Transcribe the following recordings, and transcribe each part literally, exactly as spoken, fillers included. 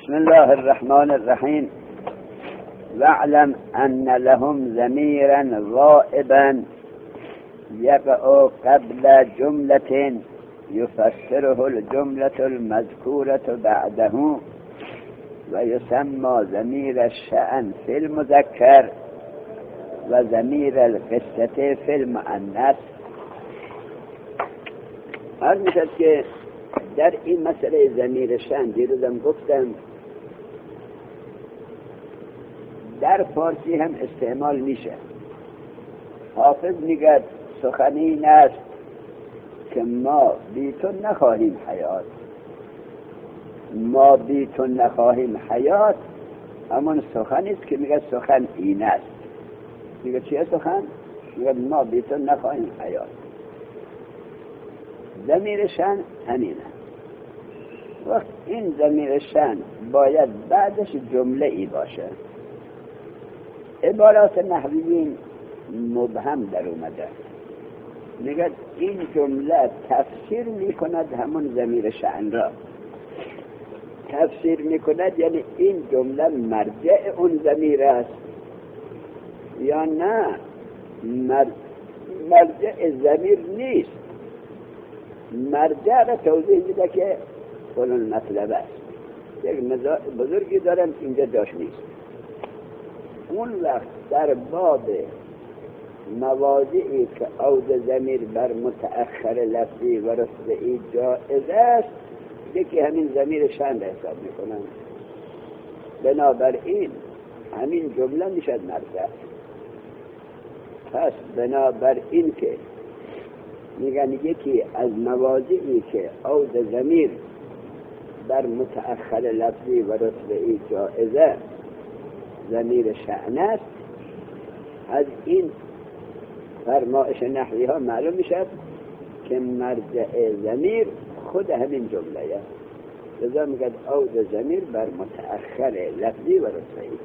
بسم الله الرحمن الرحیم. واعلم ان لهم ضمیرا غائبا یقع قبل جملة یفسره الجملة المذکورة بعده و یسمى ضمیر الشأن فی المذکر و ضمیر القصة فی المؤنث. عرض میشد که در این مسئله ضمیر شأن دیروزم گفتم در فارسی هم استعمال میشه. حافظ میگه سخنی این است که ما بی تو نخواهیم حیات. ما بی تو نخواهیم حیات همون سخنی است که میگه سخن این است. میگه چیه سخن؟ میگه ما بی تو نخواهیم حیات. ضمیر شأن همینه. وقت این ضمیر شأن باید بعدش جمله ای باشه. عبارات نحویین مبهم در اومده. میگه این جمله تفسیر میکند همون ضمیر شأن را. تفسیر میکند یعنی این جمله مرجع اون ضمیر است یا نه مرجع ضمیر نیست. مرجع را توضیح میده که فلان مطلب است. یک بزرگی دارم اینجا جاش نیست. اون وقت در باب مواضعی که عود ضمیر بر متأخر لفظی و رتبه‌ای جائز است یکی همین ضمیر شأن را حساب میکنن. بنابراین همین جمله میشد مرجع. پس بنابراین که میگن یکی از مواضعی که عود ضمیر بر متأخر لفظی و رتبه‌ای جائزه ضمیر شأن است، از این فرمایش نحوی ها معلوم میشد که مرجع ضمیر خود همین جمله است. لذا میگن عود ضمیر بر متأخر لفظی و رتبه‌ای.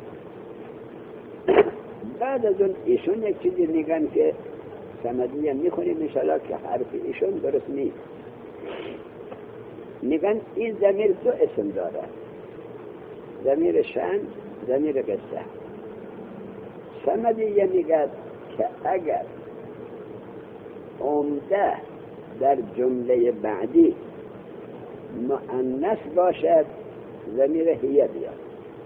بعد از اون ایشون یک چیزی میگن که سندیه میخونیم انشاءالله که حرف ایشون درست نیست. میگن این ضمیر دو اسم داره، ضمیر شأن، ضمیر قصه. سندیه میگه که اگر عمده در جمله بعدی مؤنث باشد ضمیر هیه بیاد.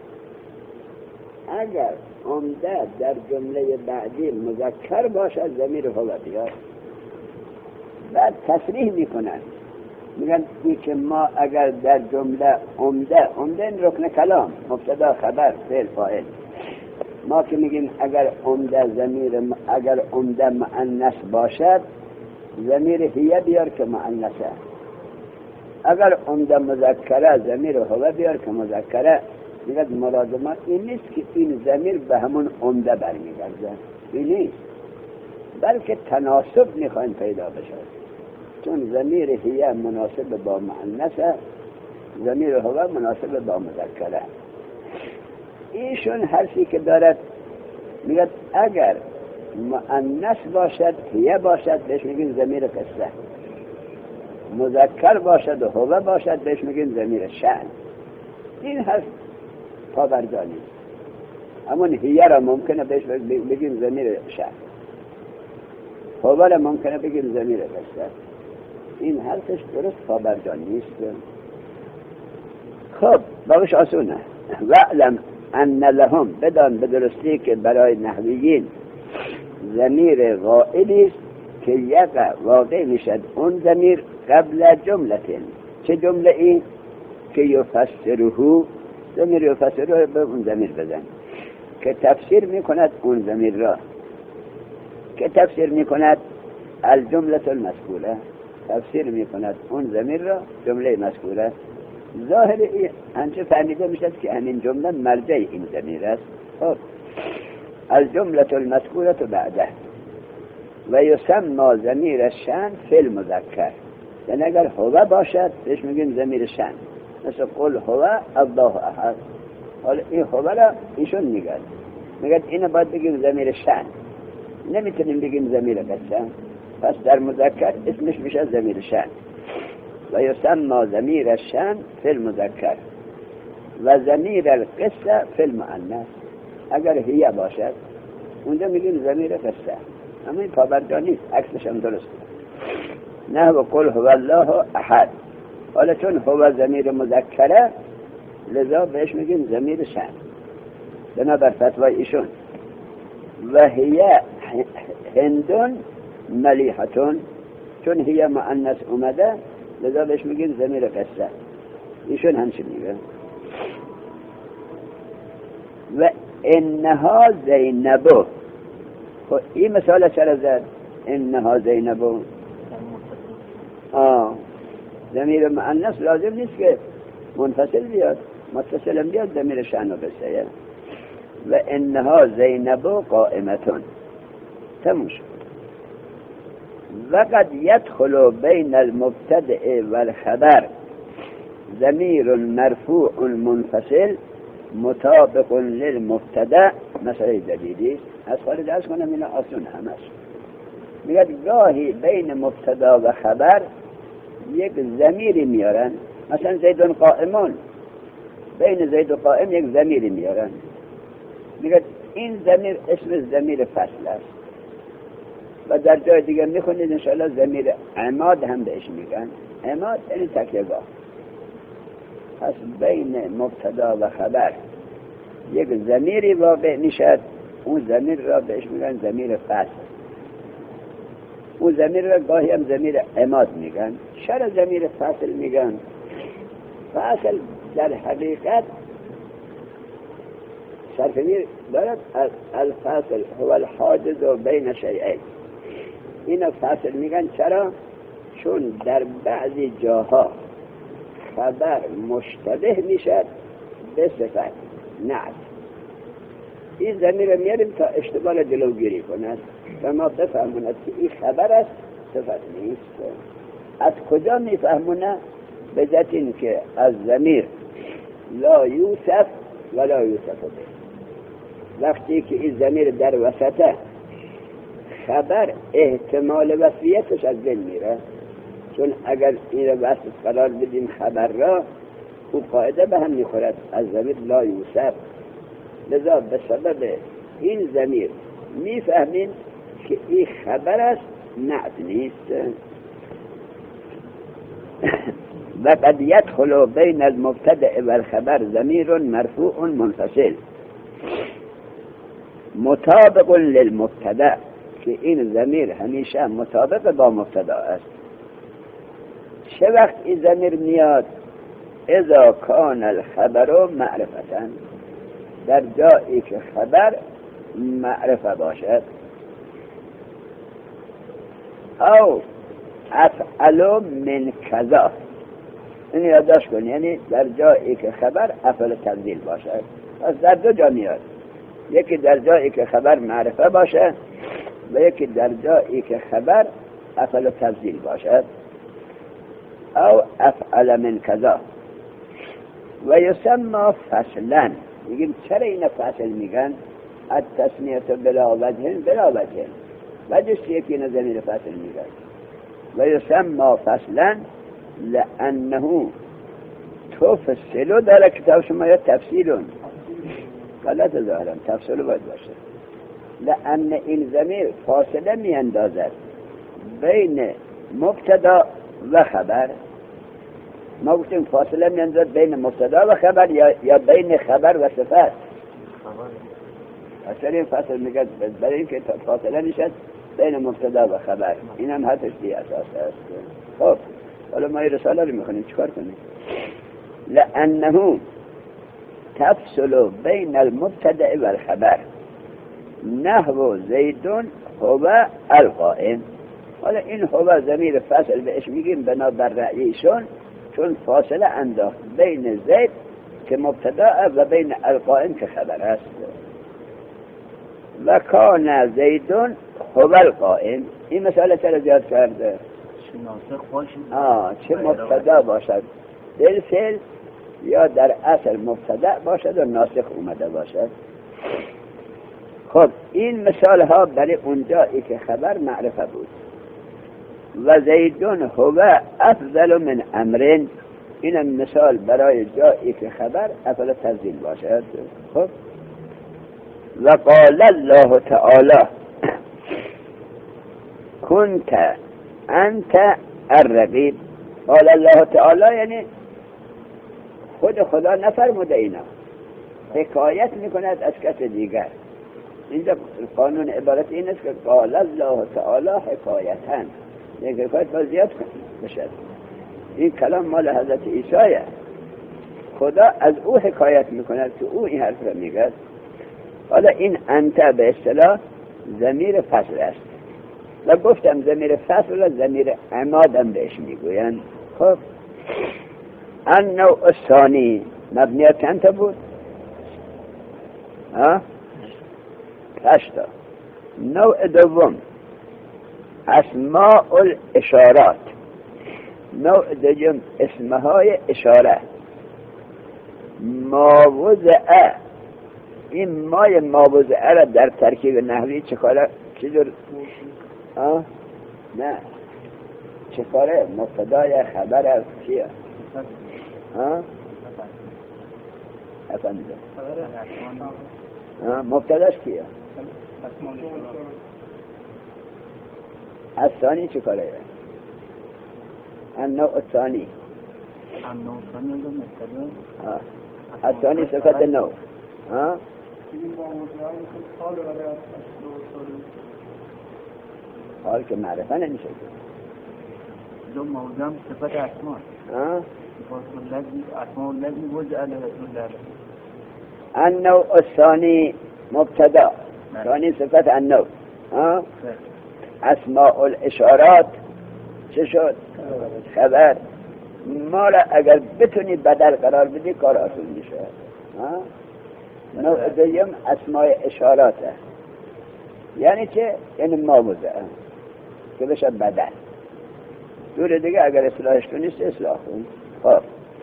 اگر عمده در جمله بعدی مذکر باشد ضمیر هو بیاد. بعد تصریح میکنن میگن ای که ما اگر در جمله عمده عمده این رکن کلام مبتدا خبر فعل فاعل، ما که میگیم اگر عمده ضمیر اگر عمده مؤنث باشد ضمیر هیه بیار که مؤنثه. اگر عمده مذکره ضمیر هو بیار که مذکره. میگه مراد ما این نیست که این ضمیر به همون عمده برمیگرده، این نیست، بلکه تناسب میخواین پیدا بشه. چون ضمیر هیه مناسب با مؤنثه، ضمیر هو مناسب با مذکره. ایشون حرفی که دارد میگه اگر مؤنث باشد هیه باشد بهش میگیم ضمیر قصه، مذکر باشد و هو باشد بهش میگیم ضمیر شأن. این حرف پابرجا نیست. همون هیه را ممکنه بهش بگیم ضمیر شأن، هو را ممکنه بگیم ضمیر قصه. این حرفش درست پابرجا نیست. خب باقیش آسونه. واعلم ان لهم، بدان به درستی که برای نحویین ضمیر غائبی است که یقع واقع میشد اون ضمیر قبل جمله. چه جمله ای؟ که یفسره، ضمیر یفسره به اون ضمیر بزن که تفسیر میکند اون ضمیر را. که تفسیر میکند الجمله المذکوره، تفسیر میکند اون ضمیر را جمله مذکوره. ظاهر این هنچه فهمیده میشد که همین جمله مرجع این ضمیر است. خب الجمله المذکوره بعده و یسمى ضمیر الشأن فی المذکر. یعنی اگر هو باشد بهش میگیم ضمیر شأن، مثل قل هو الله احد. حالا این هو را ایشون میگه میگه اینو باید بگیم ضمیر شأن، نمیتونیم بگیم ضمیر قصه. پس در مذکر اسمش میشه ضمیر شأن. و یسمى ضمیر الشأن فی المذکر و ضمیر القصه فی المؤنث. اگر هی باشد اونجا میگیم ضمیر قصه، اما این پابرجا نیست، عکسش هم درسته. نه و قل هو الله احد. حالا چون هو ضمیر مذکره لذا بهش میگیم ضمیر شأن بنابر فتوای ایشون. و هی هندون ملیحتون، چون هی مؤنث اومده لذا بهش میگیم ضمیر قصه. ایشون همچین میگه. و انها زینبو. خب این مثال چرا زد انها زینبو؟ آه ضمیر مؤنث لازم نیست که منفصل بیاد، متصل بیاد ضمیر شأن و قصه. و انها زینبو قائمتون. تموم شد. و قد یدخل بین المبتدع والخبر ضمیر مرفوع منفصل مطابق للمبتدع. مسئله جدیدی از خارج درس کنم، اینا آسون همش. میگه گاهی بین مبتدا و خبر یک ضمیری میارن، مثلا زیدون قائمون، بین زید و قائم یک ضمیری میارن، میگه این ضمیر اسم ضمیر فصل است. و در جای دیگه میخونید انشاءالله ضمیر عماد هم بهش میگن. عماد یعنی تکیه‌گاه. پس بین مبتدا و خبر یک ضمیری واقع میشد، اون ضمیر را بهش میگن ضمیر فصل. اون ضمیر را گاهی هم ضمیر عماد میگن. چرا ضمیر فصل میگن؟ فصل در حقیقت صرفگیر دارد. الفصل هو الحاجز بین شیئین. این فصل میگن چرا؟ چون در بعضی جاها خبر مشتبه میشد به صفت نعت. این ضمیر میاریم تا اشتباه جلوگیری کند و ما بفهموند که این خبر است صفت نیست. از کجا میفهمونه؟ به جهت این که از ضمیر لا یوسف ولا یوسف به، وقتی که این ضمیر در وسطه خبر احتمال وصفیتش از بین میره. چون اگر این رو وصف قرار بدیم خبر را، او قاعده به هم میخورد از ضمیر لا یوسف. لذا به سبب این ضمیر میفهمین که این خبر است نعت نیست. و قد یدخل بین المبتدع والخبر ضمیر مرفوع منفصل مطابق للمبتدع، که این ضمیر همیشه مطابق با مبتدا است. چه وقت این ضمیر میاد؟ اذا کان الخبر معرفتا، در جایی که خبر معرفه باشد. او افعل من کذا، این یادداشت کن، یعنی در جایی که خبر افعل تفضیل باشد. پس در دو جا میاد، یکی در جایی که خبر معرفه باشد و یکی در جایی که خبر افعل تفضیل باشد. او افعل من کذا. و یسمى فصلا. میگیم چرا این فصل میگن؟ التسمیه بلا وجه بلا وجه، وجهش یکی این ضمیر فصل میگن. و یسمى فصلا لانه تفصل. در کتاب شما یا تفصیلون غلط ظاهرم، تفصیل باید باشه. لان این ضمیر فاصله میاندازد بین مبتدا و خبر. ما گفتیم فاصله میاندازد بین مبتدا و خبر یا یا بین خبر و صفت. اصلا این فاصله میگه برای اینکه فاصله نشد بین مبتدا و خبر. این هم حدش دی اساس است. خب حالا ما این رساله رو میخونیم، چیکار کنیم؟ لانه تفصل بین المبتدا و الخبر نحو زیدون هو القائم. حالا این هو ضمیر فصل بهش میگیم بنابر رأیشون، چون فاصله انداخت بین زید که مبتدا و بین القائم که خبر است. و کان زیدون هو القائم. این مسئله چرا زیاد کرده؟ آه چه مبتدا باشد بالفعل یا در اصل مبتدا باشد و ناسخ اومده باشد. خب این مثال ها برای اونجایی که خبر معرفه بود. و زیدون هو افضل من امرین. این مثال برای جایی که خبر افعال تفضیل باشد. خب و قال الله تعالی کنت انت الرقیب. قال الله تعالی یعنی خود خدا نفرموده، اینا حکایت میکند از کس دیگر. اینجا قانون عبارت این است که قال الله تعالی حکایتن، یک حکایت باید زیاد بشد. این کلام مال حضرت عیسی، خدا از او حکایت میکند که او این حرف را میگه. حالا این انت به اصطلاح ضمیر فصل است و گفتم ضمیر فصل و ضمیر عمادم بهش میگویند. خب النوع الثانی مبنی چند تا بود؟ ها؟ هشتا. نوع دوم اسماء الاشارات. نوع دوم اسمهای اشاره. ماوضع، این مای ماوضع را در ترکیب نحوی چه کاره؟ چه جور؟ ها؟ نه چه کاره؟ مبتدای خبر چیه؟ ها؟ افهمیدم. ها؟ مبتداش کیه؟ الثانی چه کاره؟ النوع الثانی. النوع الثانی رو مبتدا. ها. الثانی صفت نوع. ها؟ حال که معرفه نمیشه. دو موضوع صفت اسماء. ها؟ صفات الذی اسماء الذی وضع له. النوع الثانی مبتدا، ثانی صفت النوع. ها؟ اسماء الاشارات چه شد؟ خبر. ما را اگر بتونی بدل قرار بدی کار آسون میشه. ها؟ نوع دوم اسماء اشاراته، یعنی چه؟ یعنی ماوضع که بشه بدل. دور دیگه اگر اصلاحش کنیست اصلاح کن. خب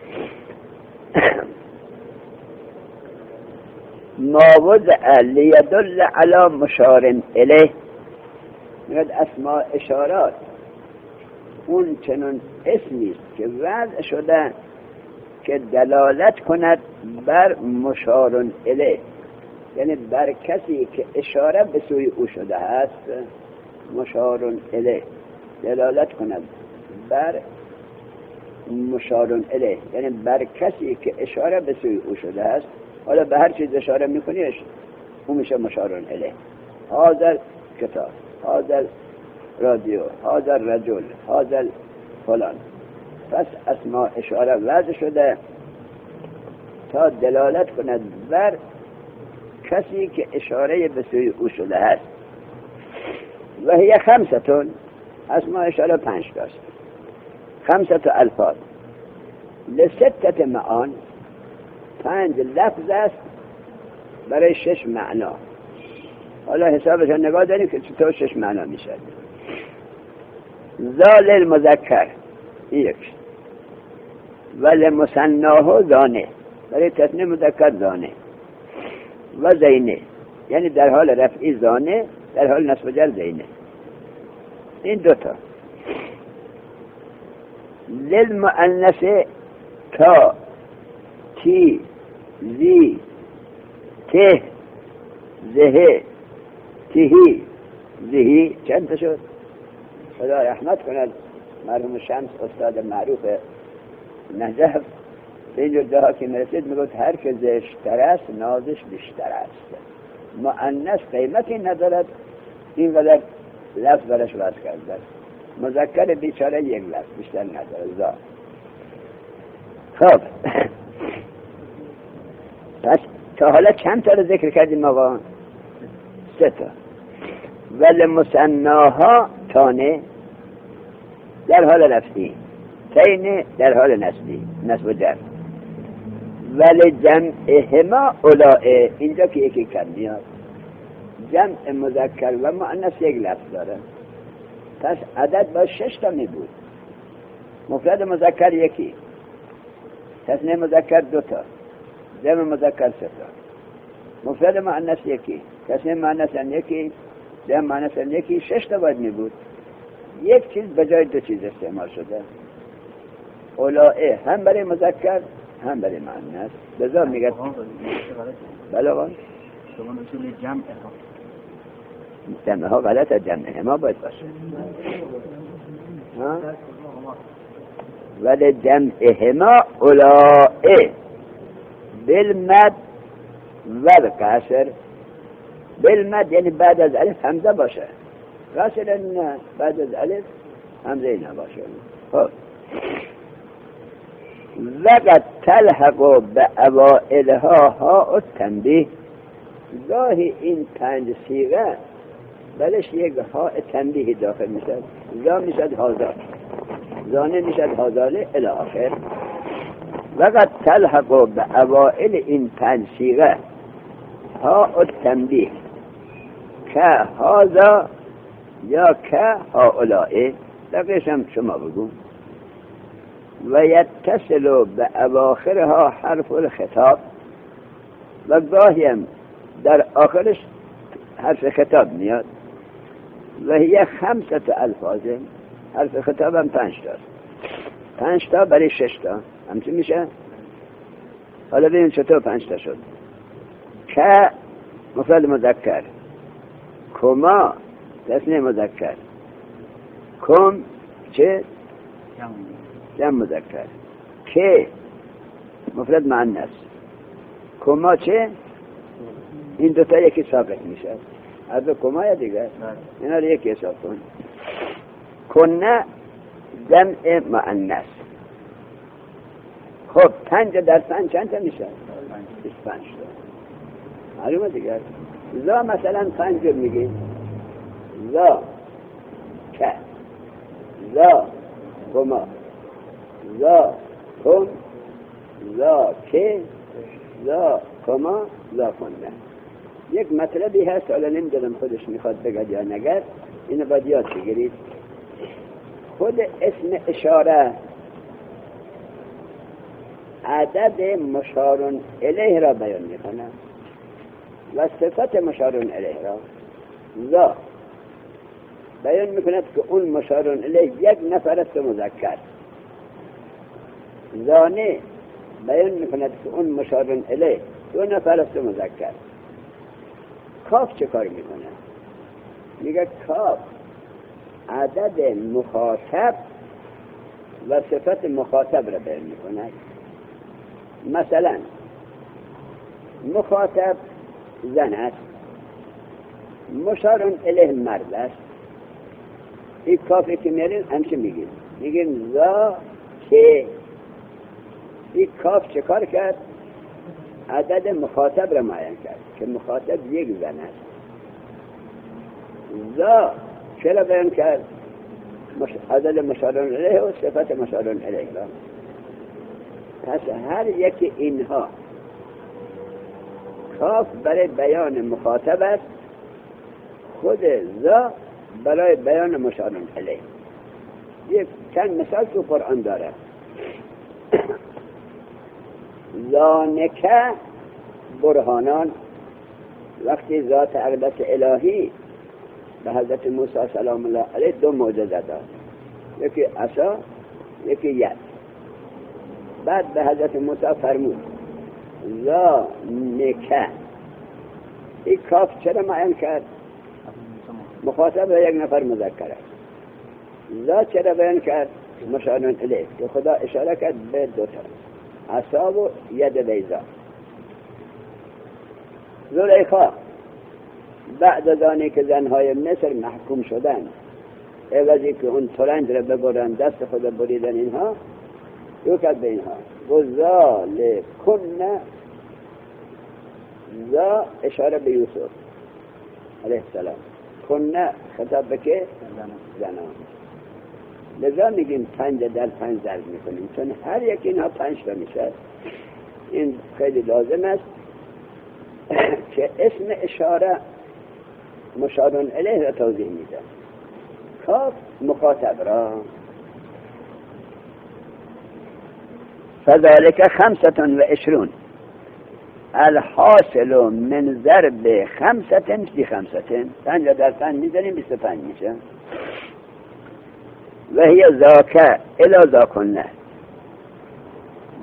ماوضع لیدل علی مشار الیه، میگه اسماء اشارات اون چنون اسمیست که وضع شده که دلالت کند بر مشار الیه، یعنی بر کسی که اشاره به سوی او شده است. مشار الیه دلالت کند بر مشار الیه، یعنی بر کسی که اشاره به سوی او شده است. حالا به هر چیز اشاره میکنیش اون میشه مشار الیه. هذا کتاب، هذا رادیو، هذا رجل، هذا فلان. پس اسماء اشاره وضع شده تا دلالت کند بر کسی که اشاره به سوی او شده است. و هی خمستون، اسماء اشاره پنج تاست. خمسة الفاظ لستت معان، پنج لفظ است برای شش معنا. حالا حسابش نگاه داریم که چطور شش معنا میشه. ذال المذکر یک، ولی مثناه زانه، برای تثنیه مذکر زانه. و زینه یعنی در حال رفعی زانه، در حال نصب جر زینه. این دوتا. للمؤنث تا، تی، زی، ته، زه، تهی، زهی. چند تا شد؟ خدا رحمت کند مرحوم شمس استاد معروف نجف به اینجور جاها که مرسید میگوید هر که زشتر است نازش بیشتر است. مؤنث قیمتی ندارد، این قدر لفظ برش وضع کرده. مذکر بیچاره یک لفظ بیشتر نداره. زا خب پس تا حالا چند تا رو ذکر کردیم آقا؟ سه تا. ولی مثناها تانه در حال رفعی، تینه در حال نصبی، نصب و جر. ولی جمعهما اولائه، اینجا که یکی کم میاد. جمع مذکر و مؤنث یک لفظ داره، پس عدد با شش تا می بود. مفرد مذکر یکی، تثنیه مذکر دو تا، جمع مذکر سه تا. مفرد مؤنث یکی، تثنیه مؤنث یکی، جمع مؤنث یکی. شش تا باید می بود. یک چیز به جای دو چیز استعمال شده. اولائه هم برای مذکر هم برای مؤنث. لذا میگه بله آقا شما اصول جمع جمع ها غلطه، جمع ما باید باشه ها؟ ولی جمعهما اولائه بالمد والقصر. بالمد یعنی بعد از الف همزه باشه، قصر نه بعد از الف همزه نباشه. خب وقد تلحق به اوائلها ها التنبیه. گاهی این پنج صیغه بلش یک ها تنبیه داخل میشد. زا میشد هازا، زانه میشد هازاله الی آخر. وقد تلحق به اوائل این پنج صیغه ها التنبیه که هازا یا که هؤلاء. دقیقش هم شما بگو. و یتصل به اواخرها حرف الخطاب. و گاهی هم در آخرش حرف خطاب میاد. و هی خمسة الفاظ. حرف خطاب هم پنج تا، پنج تا برای شش تا همچه میشه. حالا ببین چطور پنج تا شد. که مفرد مذکر، کما تثنیه مذکر، کم چه جمع مذکر، که مفرد مؤنث، کما چه این دوتا یکی ساقط میشه. از کما یا دیگر اینا رو یکی حساب کن. کنه جمع مؤنث. خب پنج در پنج چند تا میشه؟ بیست و پنج تا. معلومه دیگر. زا مثلا پنج میگیم زا که، زا کما، زا کم، زا که، زا کما، زا کنه. یک مطلبی هست حالا نمیدونم خودش میخواد بگد یا نگد، اینو باید یاد بگیرید. خود اسم اشاره عدد مشارون الیه را بیان میکنه و صفت مشارون الیه را. زا بیان میکند که اون مشارون الیه یک نفر است مذکر. زانه بیان میکند که اون مشارون الیه دو نفر است مذکر. کاف چه کار میکنه؟ میگه کاف عدد مخاطب و صفت مخاطب را بیان میکنه. مثلا مخاطب زن است، مشارون الیه مرد است. این کافی که میارین همچه میگیم میگیم زا که. این کاف چه کار کرد؟ عدد مخاطب را معین کرد که مخاطب یک زن است. زا چرا بیان کرد؟ مش... عدد مشارون الیه و صفت مشارون الیه را. پس هر یکی اینها کاف برای بیان مخاطب است، خود زا برای بیان مشارون الیه. یک چند مثال تو قرآن داره. زانکه برهانان. وقتی ذات اقدس الهی به حضرت موسی سلام الله علیه دو معجزه داد، یکی عصا یکی ید. بعد به حضرت موسی فرمود زانکه. این کاف چرا معین کرد؟ مخاطب یک نفر مذکر است. زا چرا بیان کرد؟ مشارون الیه که خدا اشاره کرد به دو تا، عصا و ید بیضا. زلیخا بعد از آنی که زنهای مصر محکوم شدن عوضی که اون ترنج را ببرن دست خود بریدن، اینها رو کرد به اینها وزال کنه. زا اشاره به یوسف علیه السلام، کنه خطاب به که؟ زنان. لذا میگیم پنج در پنج ضرب میکنیم چون هر یکی اینها پنج تا میشه. این خیلی لازم است که اسم اشاره مشارون الیه را توضیح میده. کاف مخاطب را. فذلك خمسة و عشرون الحاصل من ضرب خمسة فی خمسة. پنج در پنج میزنیم بیست و پنج میشه. و هی ذاک الی ذاکنه.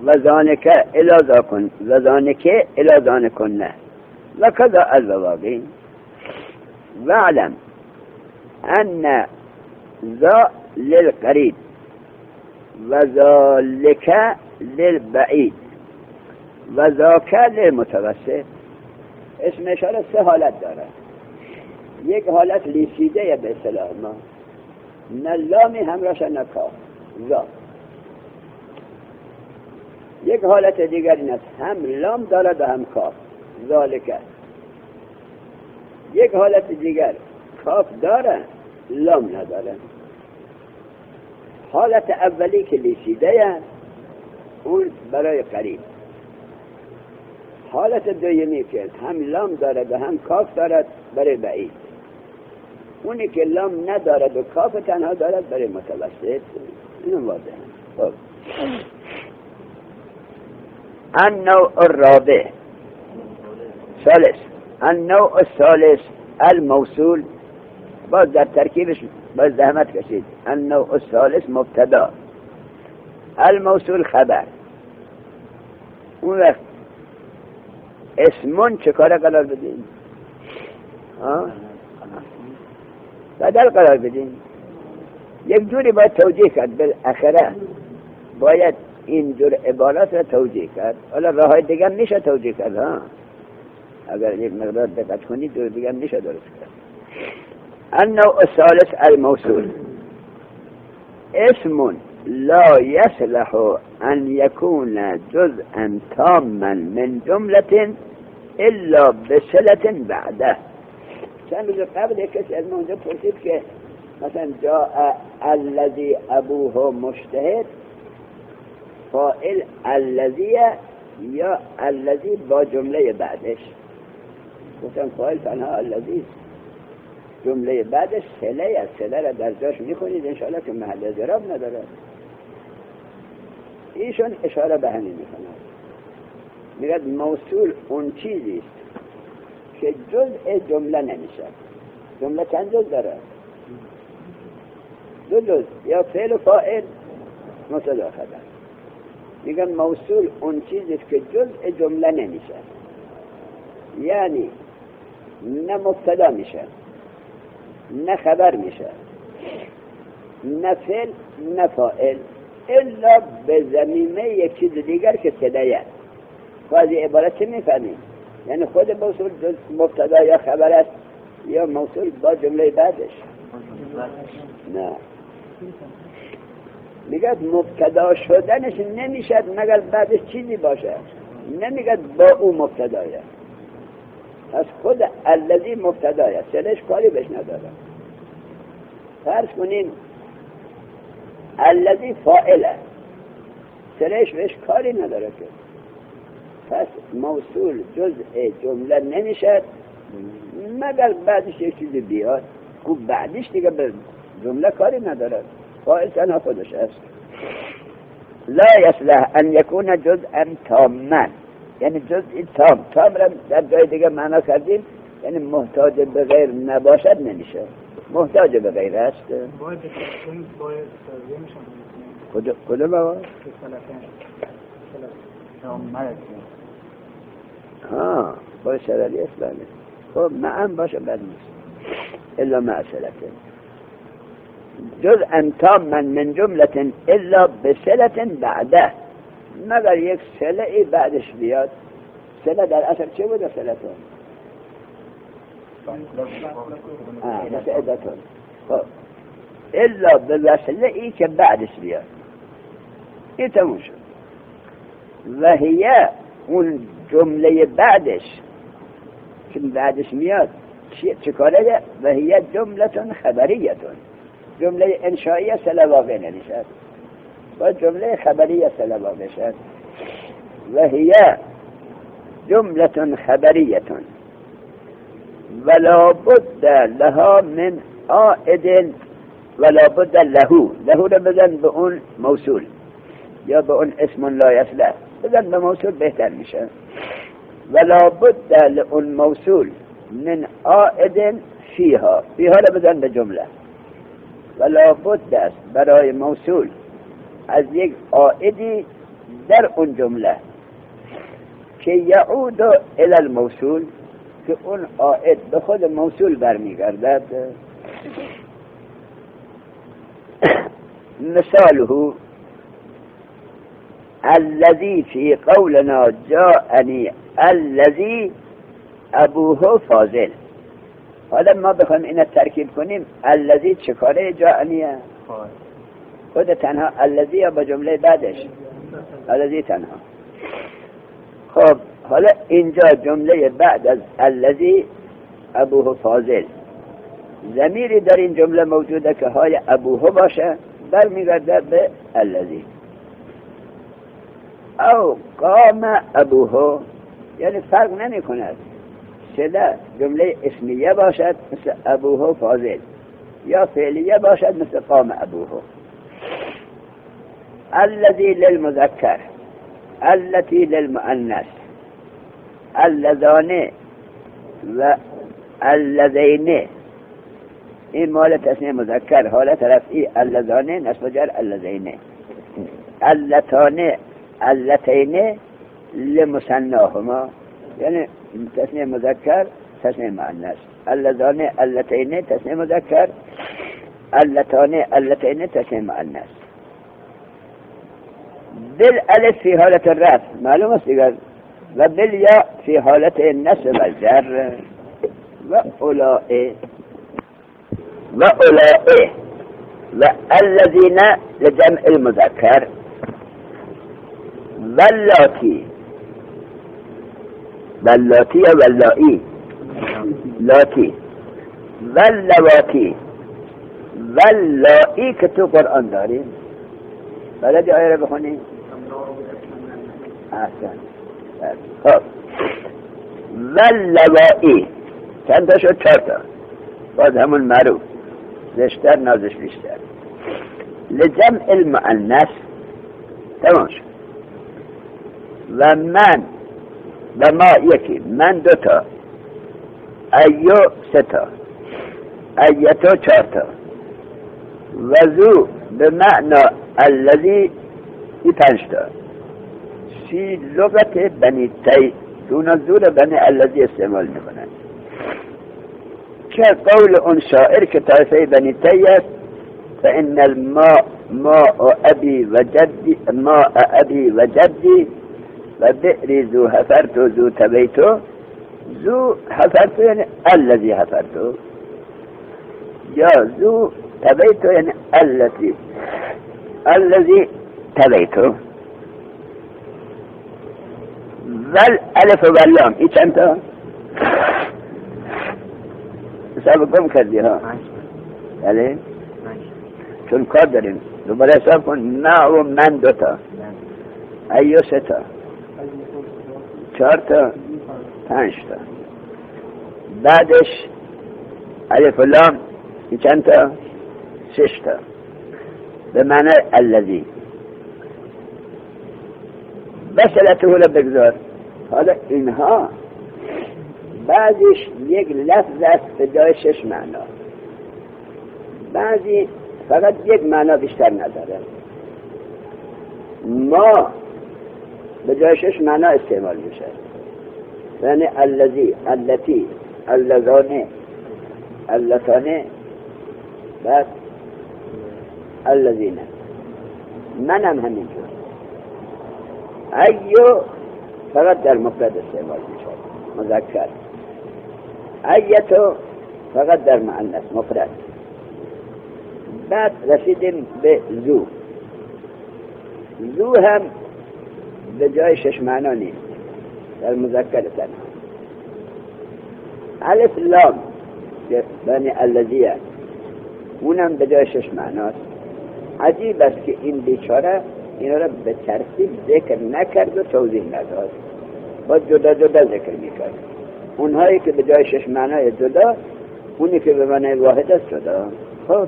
و ذانک الی ذاکن و ذانک الی ذانکن و کذا البواقی واعلم ان ذا للقریب و ذالک للبعید و ذاک للمتوسط. اسم اشاره سه حالت داره. یک حالت لیسیده به اصطلاح ما، نه لامی همراهش نه کاف، ذا. یک حالت دیگر این است هم لام دارد و هم کاف، ذالک. یک حالت دیگر کاف داره لام نداره. حالت اولی که لیسیده اون برای قریب. حالت دومی که هم لام دارد و هم کاف دارد برای بعید. اونی که لام ندارد و کاف تنها دارد برای متوسط. اینو واضحه. خب النوع الرابع ثالث النوع الثالث الموصول. باز در ترکیبش باز زحمت کشید. النوع الثالث مبتدا، الموصول خبر. اون وقت اسمون چه کاره قرار بدین؟ بدل قرار بدین. یک جوری باید توجیه کرد، بالاخره باید این جور عبارات را توجیه کرد. حالا راه های دیگر میشه توجیه کرد ها، اگر یک مقدار دقت کنید جور دیگر میشه درست کرد. النوع الثالث الموصول اسم لا يصلح ان يكون جزءا تاما من جملة الا بصلة بعده. چند روز قبل یک کسی از منجا پرسید که مثلا جاء الذي ابوه مجتهد، فاعل الذی یا الذی با جمله بعدش. گفتم فاعل تنها الذی، جمله بعدش صله است. صله را در جاش میخونید انشاءالله که محل اعراب نداره. ایشون اشاره به همین میکنه، میگه موصول اون چیزی است که جزء جمله نمیشه. جمله چند جزء داره؟ دو جزء، یا فعل و فاعل مبتدا خبر. میگن موصول اون چیزی است که جزء جمله نمیشه، یعنی نه مبتدا میشه، نه خبر میشه، نه فعل نه فاعل، الا به ضمیمه یک چیز دیگر که صدایه. خواهی عبارت چه میفهمیم؟ یعنی خود موصول مبتدا یا خبر است یا موصول با جمله بعدش؟ نه، میگه مبتدا شدنش نمیشد مگر بعدش چیزی باشه. نمیگه با او مبتدایه. پس خود الذی مبتدایه، سلش کاری بهش نداره. فرض کنیم الذی فاعله، سلش بهش کاری نداره که. پس موصول جزء جمله نمیشد مگر بعدش یک چیزی بیاد. خوب بعدش دیگه به جمله کاری نداره، فاعل تنها خودش است. لا یصلح ان یکون جزءا تاما، یعنی جزئی تام. تام را در جای دیگه معنا کردیم یعنی محتاج به غیر نباشد نمیشه، محتاج به غیر است. باید باید کدوم کدوم بابا؟ ها باید شرعی اسلامی. خب معم باشه بد نیست الا معصلته. جزءا تاما من جملة الا بصلة بعده، مگر یک صله بعدش بیاد. صله در اصل چه بوده؟ صله تون آه مثل عدتون. خب الا بوصله ای که بعدش بیاد، این تموم شد. و هیه اون جمله بعدش که بعدش میاد چه کاره؟ و هیه جملتون خبریتون، جمله انشائیه صله واقع نمیشد، با جمله خبریه صله واقع شد. و هیه جملتون خبریتون ولا بد لها من عائد ولا بد لهو. لهو رو بزن به اون موصول یا به اون اسم لا یصلح، بزن به موصول بهتر میشه. ولا بد لأون موصول من عائد فیها، فیها رو بزن به جمله. ولا بد است برای موصول از یک عائدی در اون جمله که یعود الى الموصول، که اون عائد به خود موصول برمیگردد. مثاله الذي في قولنا جاءني الذي ابوه فاضل. حالا ما بخوایم اینو ترکیب کنیم، الذی چه کاره جاءنیه؟ خود تنها الذی یا با جمله بعدش؟ الذی تنها. خب حالا اینجا جمله بعد از الذی ابوه فاضل، ضمیری در این جمله موجوده که های ابوه باشه، برمیگرده به الذی. او قام ابوه، یعنی فرق نمی کند چه جمله اسمیه باشد مثل ابوه فاضل یا فعلیه باشد مثل قام ابوه. الذی للمذکر، التي للمؤنث، اللذان و اللذین، این مال تسنیه مذکر، حالت رفعی اللذان، نصب جر اللذین. اللتان اللتین لمثناهما، یعنی تسنیه مذکر تسنیه مؤنث. اللذان اللتین تسنیه مذکر، اللتان اللتین تسنیه مؤنث. بالالف فی حالت الرفع، معلوم است دیگر، و بالیا فی حالت النصب و الجر. و اولئک و اولئک و الذین لجمع المذکر، واللاتی واللاتی یا واللائی لاتی، واللواتی واللائی که تو قرآن داریم. بلدی آیه رو بخونیم؟ احسن. خب واللوائی چند تا شد؟ چهار تا. باز همون معروف، زشتر نازش بیشتر. لجمع المؤنث تمام شد. و من و ما یکی، من دو تا، ایو سه تا، ایتو چهار تا، و زو به معنی الذی ای پنج تا. فی لغت بنی تی، دون زور بنی الذی استعمال میکنند که قول اون شاعر که طایفه بنی تی است. فإن الماء ماء أبي وجدي، ماء أبي وجدي، وبئري ذو حفرت ذو تبيت. ذو حفرت يعني الذي حفرت، يا ذو تبيت يعني الذي الذي تبيت. والألف واللام ايش انت حسابكم کردی ها؟ بله چون کار داریم. دوباره حساب کن. نه و من دوتا، ایو سه تا، چهار تا، پنج تا، بعدش الف و لام این چند تا؟ شش تا، به معنی الذی. بسلته رو بگذار. حالا اینها بعضیش یک لفظ است به جای شش معنا، بعضی فقط یک معنا بیشتر نداره. ما به جای شش معنا استعمال میشه، یعنی الذی، التی، اللذانه، اللتانه، بس الذین. منم همینجور. ایو فقط در مفرد استعمال میشه، مذکر. ایتو فقط در مؤنث مفرد. بعد رسیدیم به زو. زو هم به جای شش معنا نیست، در مذکر تنها. الف لام یعنی الذیه، اونم به جای شش معناست. عجیب است که این بیچاره اینا را به ترتیب ذکر نکرد و توضیح نداد، با جدا جدا ذکر میکرد. اونهایی که به جای شش معنای جدا، اونی که به معنای واحد است جدا. خب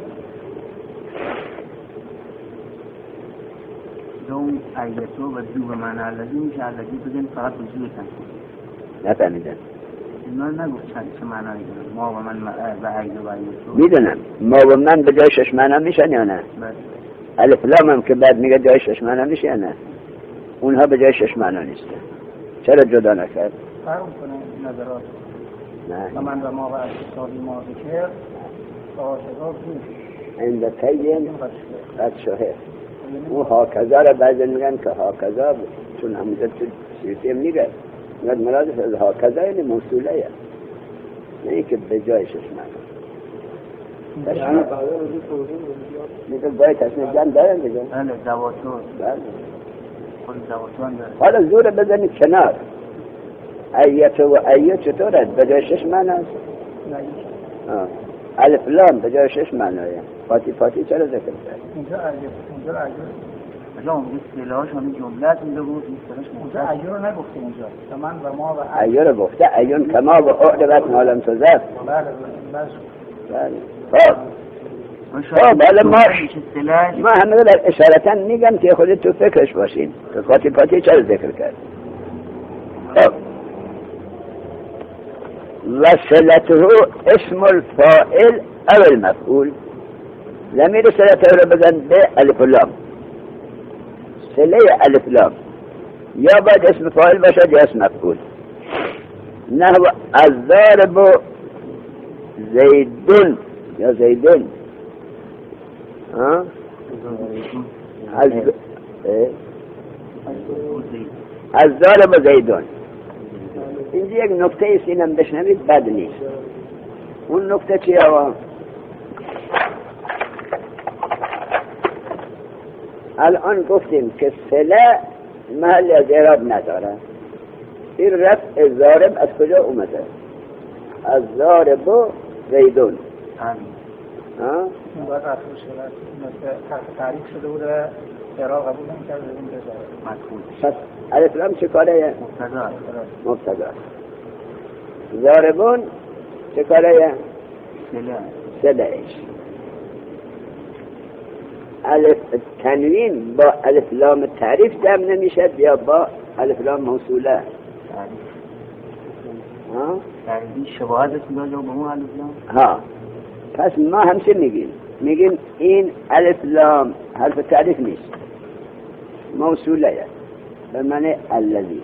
دو ایتو و دو به معنی الذی میشه. الذی بگن فقط وجود تن نفهمیدن. اینا نگفت چه معنایی دارن. ما و من و ایتو و ایتو میدونم. ما و من به جای شش معنا میشن یا نه؟ بله. الف لام هم که بعد میگه جای شش معنا میشه یا نه؟ اونها به جای شش معنا نیستن. چرا جدا نکرد؟ فرق کنه نظرات. نه. من و ما و اتصالی ما ذکر آشکار بود. عند تین قد شهر. او هاکذا را بعضی میگن که هاکذا بود. چون همونجا تو سیوطی هم میگه. میگه مرادش از هاکذا یعنی موصوله یه. نه اینکه به جای شش معنا. تشمیه میگه باید تشمیه جمع دارن دیگه. بله دواتور. بله. خود دواتور داره. حالا زور بزنید کنار. ایت و ایت چطوره؟ به جای شش معنا است؟ نه. الف لام به جای شش معنایه. فاتی فاتی چرا ذکر کرد؟ اونجا اجر اونجا اجر اجا اون اصطلاحش همین جملت میده بود اصطلاحش اونجا اجر رو نگفته اونجا من و ما و اجر رو گفته ایون کما و اعدبت مالم تزد. بله بله بله. خب خب حالا ما ما همه در اشارتا میگم که خودت تو فکرش باشین که فاتی فاتی چرا ذکر کرد. خب وصلته اسم الفاعل او المفعول. ضمیر صلته رو بزن به الف لام. صله الف لام یا باید اسم فاعل باشد یا اسم مفعول. نحو الضارب زیدون یا زیدون. ها الضارب زیدون. اینجا یک نکته ایست اینم بشنوید بد نیست. اون نکته چیه آقا؟ الان گفتیم که صله محل از اعراب نداره. این رفع ضارب از کجا اومده؟ از ضارب و زیدون. ها؟ این باید اصل شده مثل تعریف شده بوده اعراب قبول نمی‌کرد این بذاره مدخول. پس الف لام چه کاره؟ مبتدا. مبتدا. ضاربون چه کاره؟ صله. صلهش. الف تنوین با الف لام تعریف جمع نمیشد یا با الف لام موصوله؟ تعریف. ها؟ تعریف شباهت میاد با اون الف لام. ها. پس ما همچه میگیم میگیم این الف لام حرف تعریف نیست، موصوله به معنی الذی.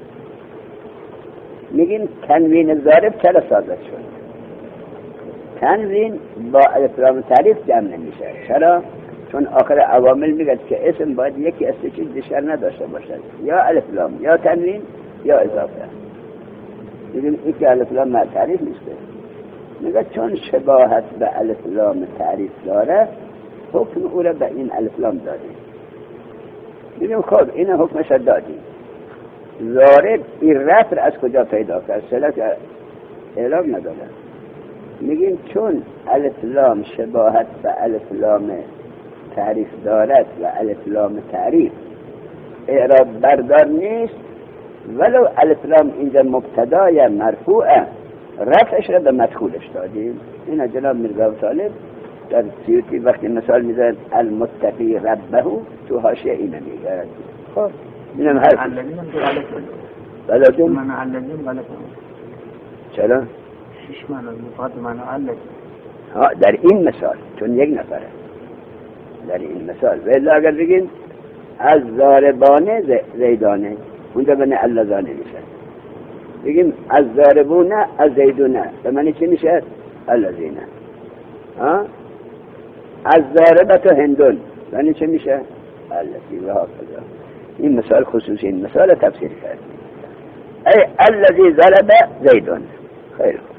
میگیم تنوین ضارب چرا صادر شد؟ تنوین با الف لام تعریف جمع نمیشه. چرا؟ چون آخر عوامل میگه که اسم باید یکی از چیز بیشتر نداشته باشد، یا الف لام یا تنوین یا اضافه. میگیم این که الف لام تعریف نیسته. میگه چون شباهت به الف لام تعریف داره حکم او را به این الف لام دادیم. میگیم خب این حکمش دادیم. ضارب این رفع از کجا پیدا کرد؟ صله که اعلام نداره. میگیم چون الف لام شباهت به الف لام تعریف دارد و الف لام تعریف اعراب بردار نیست، ولو الف لام اینجا مبتدای مرفوعه رفعش را به مدخولش دادیم. این جناب میرزا طالب در سیوطی وقتی مثال میزد المتقی ربه تو حاشیه اینه میگه. خب اینم حرف الذین غلط بلاتون من الذین غلط چرا؟ شش معنی فقط معنی الذی. ها در این مثال چون یک نفره در این مثال ولی اگر بگیم از ضاربانه زیدانه اونجا بنه اللذانه میشه. بگیم از ضاربونه از زیدونه به معنی چی میشه؟ اللذینه. ها از ضاربت هندون به معنی چی میشه؟ اللذی و ها کذا. این مثال خصوصی این مثال تفسیر کرد. ای اللذی ضرب زیدون. خیلی خوب.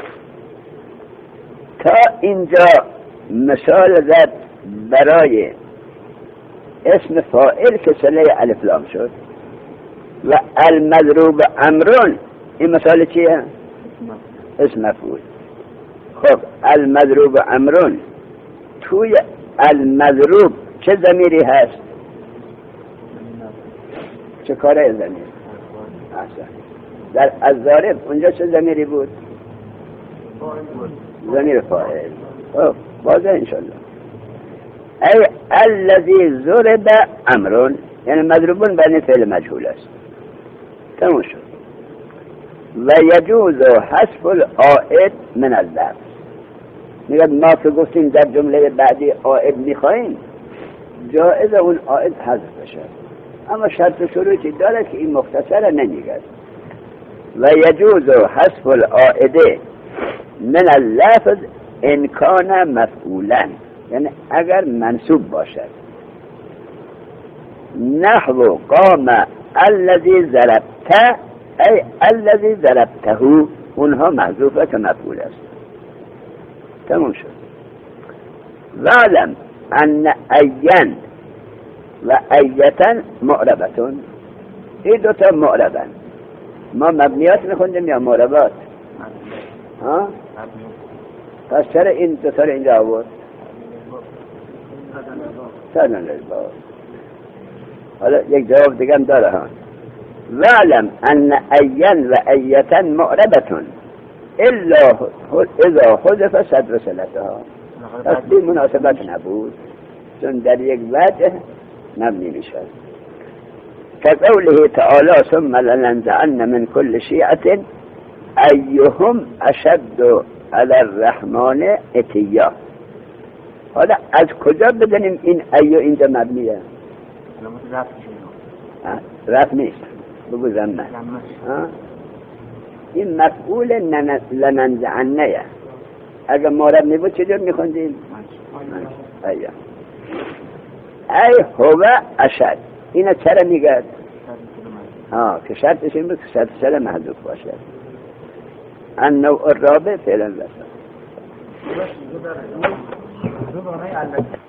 تا اینجا مثال زد برای اسم فاعل که صله الف لام شد و المضروب امرون. این مثال چیه؟ اسم مفعول. خب المضروب امرون توی المضروب چه ضمیری هست؟ چه کاره ضمیر؟ احسن. در الضارب اونجا چه ضمیری بود؟ ضمیر فاعل. خب واضح انشالله. ای الذی ضرب امرون یعنی مضروبون بین فعل مجهول است. تموم شد. و یجوز حذف العائد من اللفظ. میگه ما که گفتیم در جمله بعدی عائد میخوایم جایز اون عائد حذف بشه. اما شرط و شروطی داره که این مختصر نمیگه. و یجوز حذف العائده من اللفظ ان کان مفعولا، یعنی اگر منصوب باشد. نحو قام الذی ضربته ای الذی ضربته، اونها محذوفه که مفعول است. تموم شد. وعلم ان این و ایتن معربتون، این دوتا معربن. ما مبنیات میخوندیم یا معربات؟ ها؟ پس چرا این دوتا رو اینجا آورد؟ سادن للباب. حالا یک جواب دیگه هم داره ها. وعلم ان این و ایتن معربتون الا اذا حذف صدر صلتها. پس بی مناسبت نبود، چون در یک وجه مبنی میشد. كقوله تعالى ثم لننزعن من كل شيعة أيهم أشد على الرحمن اتيا. حالا از کجا بدونیم این ایو اینجا مبنیه؟ رفت نیست، بگو زمه. این مفعول لننزعنه. اگر مورد میبود چجور میخوندیم؟ ایو ای هو اشد. اینا چرا میگه؟ آه که شرطش این بود که شرط سر محذوف باشد. النوع الرابع فعلا رسل.